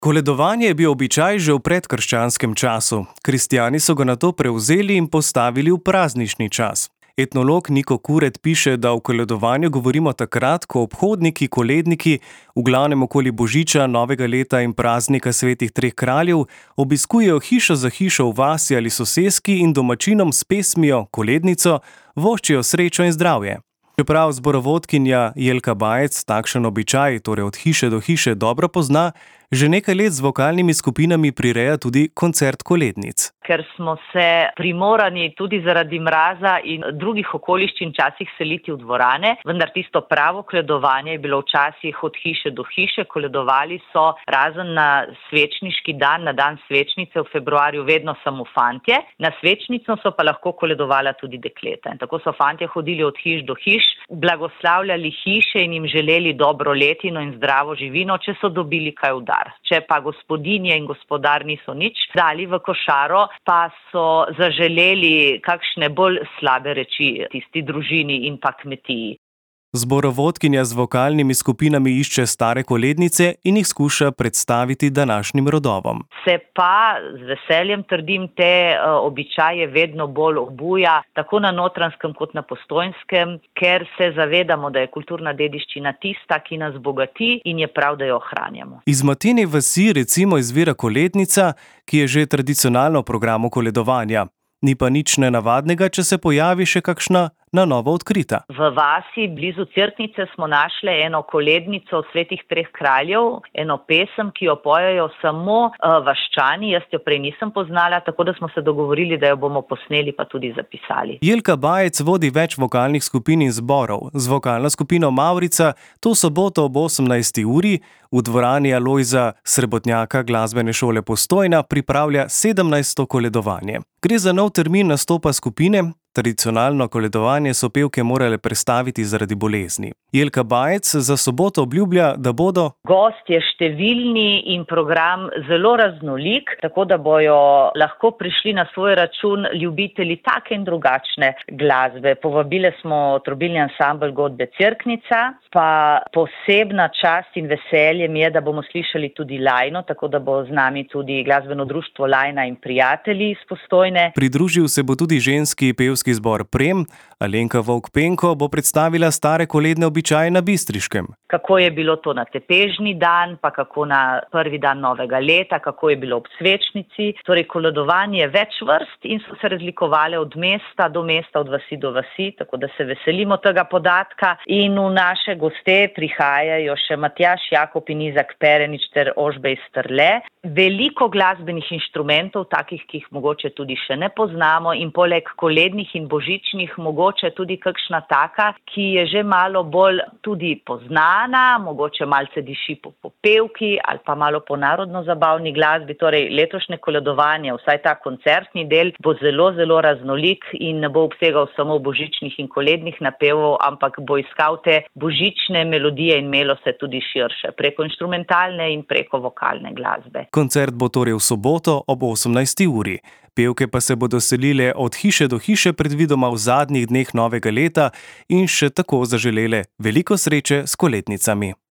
Koledovanje je bil običaj že v predkrščanskem času. Kristjani so ga nato prevzeli in postavili v praznični čas. Etnolog Niko Kuret piše, da o koledovanju govorimo takrat, ko obhodniki, koledniki, v glavnem okoli Božiča, Novega leta in praznika svetih treh kraljev, obiskujejo hišo za hišo v vasi ali soseski in domačinom s pesmijo, kolednico, voščijo srečo in zdravje. Čeprav zborovodkinja Jelka Bajec takšen običaj, torej od hiše do hiše, dobro pozna, že nekaj let z vokalnimi skupinami prireja tudi koncert kolednic. Ker smo se primorani tudi zaradi mraza in drugih okoliščin včasih seliti v dvorane, vendar tisto pravo koledovanje je bilo včasih od hiše do hiše. Koledovali so razen na svečniški dan, na dan svečnice v februarju, vedno samo fantje. Na svečnico so pa lahko koledovala tudi dekleta. In tako so fantje hodili od hiš do hiš, blagoslavljali hiše in jim želeli dobro letino in zdravo živino, če so dobili kaj v dar. Če pa gospodinje in gospodar niso nič dali v košaro, pa so zaželeli kakšne bolj slabe reči tisti družini in pa kmetiji. Zborovodkinja z vokalnimi skupinami išče stare kolednice in jih skuša predstaviti današnjim rodovom. Se pa z veseljem trdim, te običaje vedno bolj obuja, tako na Notranjskem kot na Postojnskem, ker se zavedamo, da je kulturna dediščina tista, ki nas bogati in je prav, da jo ohranjamo. Iz Matine vasi recimo izvira kolednica, ki je že tradicionalno v programu koledovanja. Ni pa nič nenavadnega, če se pojavi še kakšna na novo odkrita. V vasi blizu Cerknice smo našli eno kolednico svetih treh kraljev, eno pesem, ki jo pojejo samo vaščani. Jaz jo prej nisem poznala, tako da smo se dogovorili, da jo bomo posneli pa tudi zapisali. Jelka Bajec vodi več vokalnih skupin in zborov. Z vokalno skupino Mavrica to soboto ob 18. uri v dvorani Alojza Srebotnjaka glasbene šole Postojna pripravlja 17. koledovanje. Gre za nov termin nastopa skupine. Tradicionalno koledovanje so pevke morale prestaviti zaradi bolezni. Jelka Bajec za soboto obljublja, da bodo gostje številni in program zelo raznolik, tako da bojo lahko prišli na svoj račun ljubitelji take in drugačne glasbe. Povabile smo trobilni ansambel Godbe Cerknica, pa posebna čast in veselje mi je, da bomo slišali tudi Lajno, tako da bo z nami tudi glasbeno društvo Lajna in prijatelji iz Postojne. Pridružil se bo tudi ženski pevski zbor Prem. Alenka Vovk-Penko bo predstavila stare koledne običaje na Bistriškem. Kako je bilo to na tepežni dan, pa kako na prvi dan novega leta, kako je bilo ob svečnici. Torej, koledovanje je več vrst in so se razlikovale od mesta do mesta, od vasi do vasi, tako da se veselimo tega podatka. In v naše goste prihajajo še Matjaž Jakob in Izak Perenič ter Ožbej Strle. Veliko glasbenih inštrumentov, takih, ki jih mogoče tudi še ne poznamo, in poleg kolednih in božičnih mogoče tudi kakšna taka, ki je že malo bolj tudi poznana, mogoče malce diši po popevki ali pa malo po narodno-zabavni glasbi. Torej, letošnje koledovanje, vsaj ta koncertni del, bo zelo, zelo raznolik in ne bo obsegal samo božičnih in kolednih napevov, ampak bo iskal te božične melodije in melo se tudi širše, preko inštrumentalne in preko vokalne glasbe. Koncert bo torej v soboto ob 18. uri. Pevke pa se bodo selile od hiše do hiše predvidoma v zadnjih dneh novega leta in še tako zaželele veliko sreče s kolednicami.